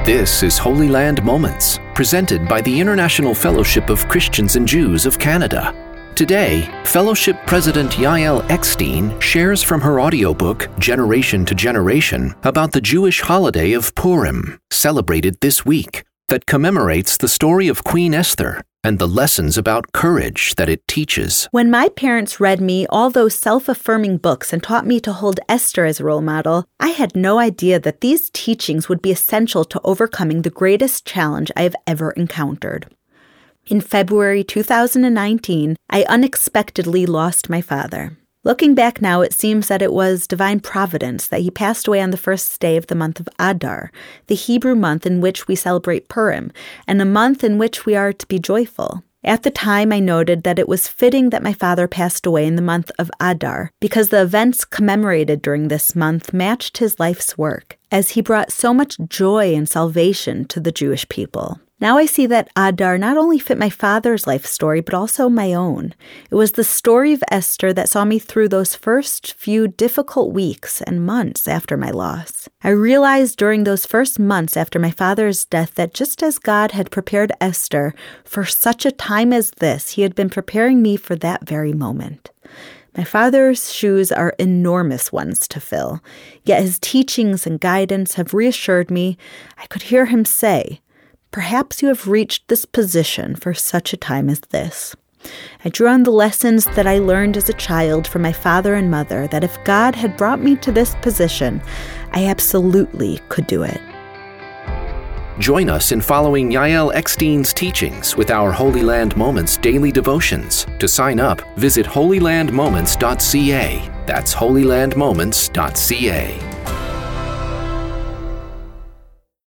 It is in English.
This is Holy Land Moments, presented by the International Fellowship of Christians and Jews of Canada. Today, Fellowship President Yael Eckstein shares from her audiobook, Generation to Generation, about the Jewish holiday of Purim, celebrated this week, that commemorates the story of Queen Esther and the lessons about courage that it teaches. When my parents read me all those self-affirming books and taught me to hold Esther as a role model, I had no idea that these teachings would be essential to overcoming the greatest challenge I have ever encountered. In February 2019, I unexpectedly lost my father. Looking back now, it seems that it was divine providence that he passed away on the first day of the month of Adar, the Hebrew month in which we celebrate Purim, and a month in which we are to be joyful. At the time, I noted that it was fitting that my father passed away in the month of Adar, because the events commemorated during this month matched his life's work, as he brought so much joy and salvation to the Jewish people. Now I see that Adar not only fit my father's life story, but also my own. It was the story of Esther that saw me through those first few difficult weeks and months after my loss. I realized during those first months after my father's death that just as God had prepared Esther for such a time as this, he had been preparing me for that very moment. My father's shoes are enormous ones to fill, yet his teachings and guidance have reassured me. I could hear him say, "Perhaps you have reached this position for such a time as this." I drew on the lessons that I learned as a child from my father and mother, that if God had brought me to this position, I absolutely could do it. Join us in following Yael Eckstein's teachings with our Holy Land Moments daily devotions. To sign up, visit holylandmoments.ca. That's holylandmoments.ca.